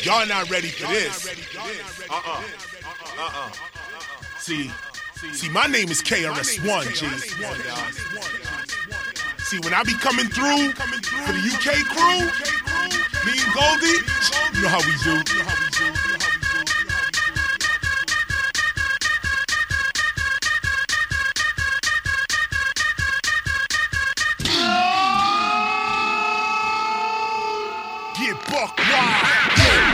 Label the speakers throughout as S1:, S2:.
S1: Y'all not ready for this. See, my name is KRS-One, G. See, when I be coming through for the UK crew, me and Goldie, you know how we do. Get buck wild.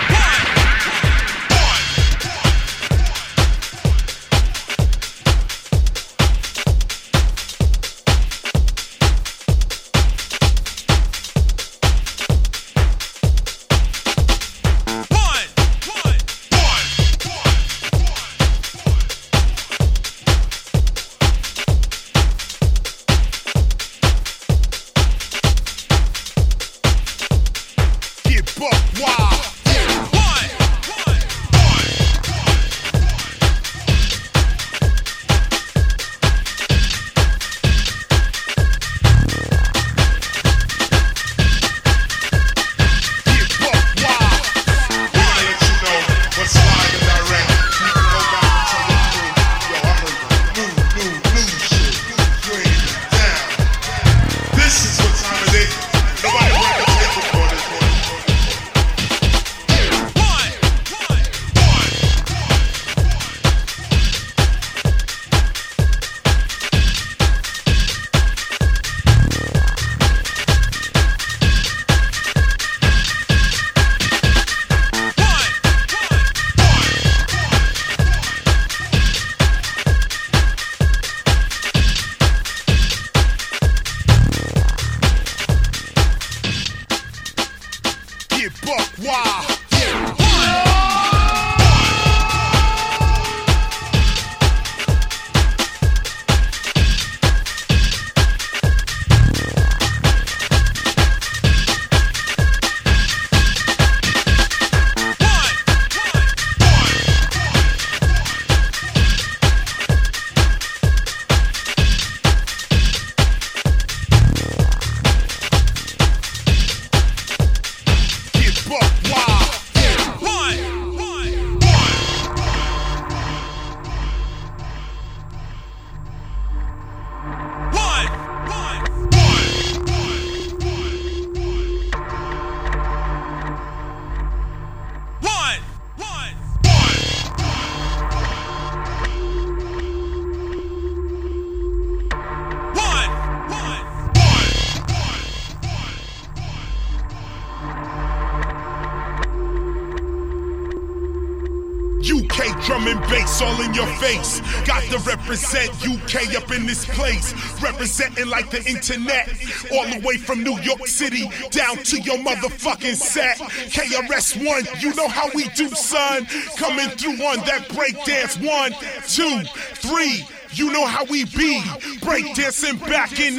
S1: Drum and bass all in your face. Got to represent UK up in this place. Representing like the internet. All the way from New York City down to your motherfucking set. KRS-One, you know how we do, son. Coming through on that breakdance. 1, 2, 3. You know how we be. Breakdancing back in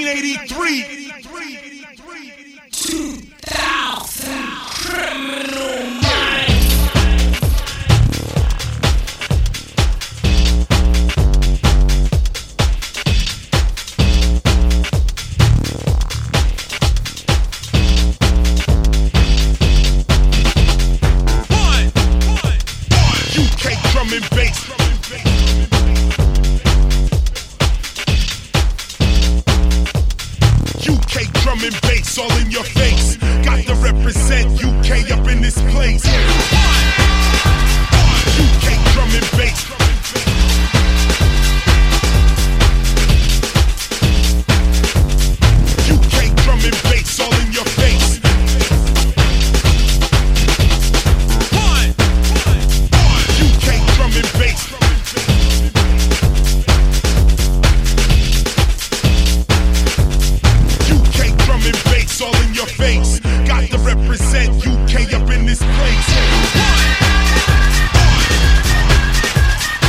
S1: 1983. UK drum and bass all in your face. Got to represent UK up in this place. UK drum and bass. UK drum and bass all in your face. UK drum and bass. All in your face. Got to represent UK up in this place.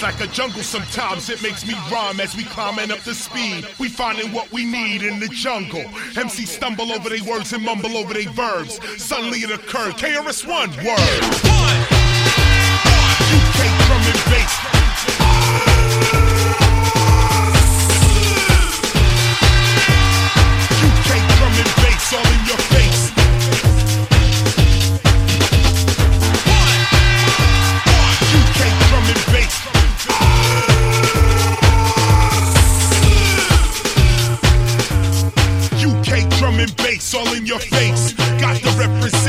S1: like a jungle sometimes. It makes me rhyme as we climbing up the speed. We finding what we need in the jungle. MC stumble over their words and mumble over their verbs. Suddenly it occurred. KRS-One, word. UK drum and bass. UK drum and bass all in your face. UK drum and bass. UK drum and bass all in your face. Got to represent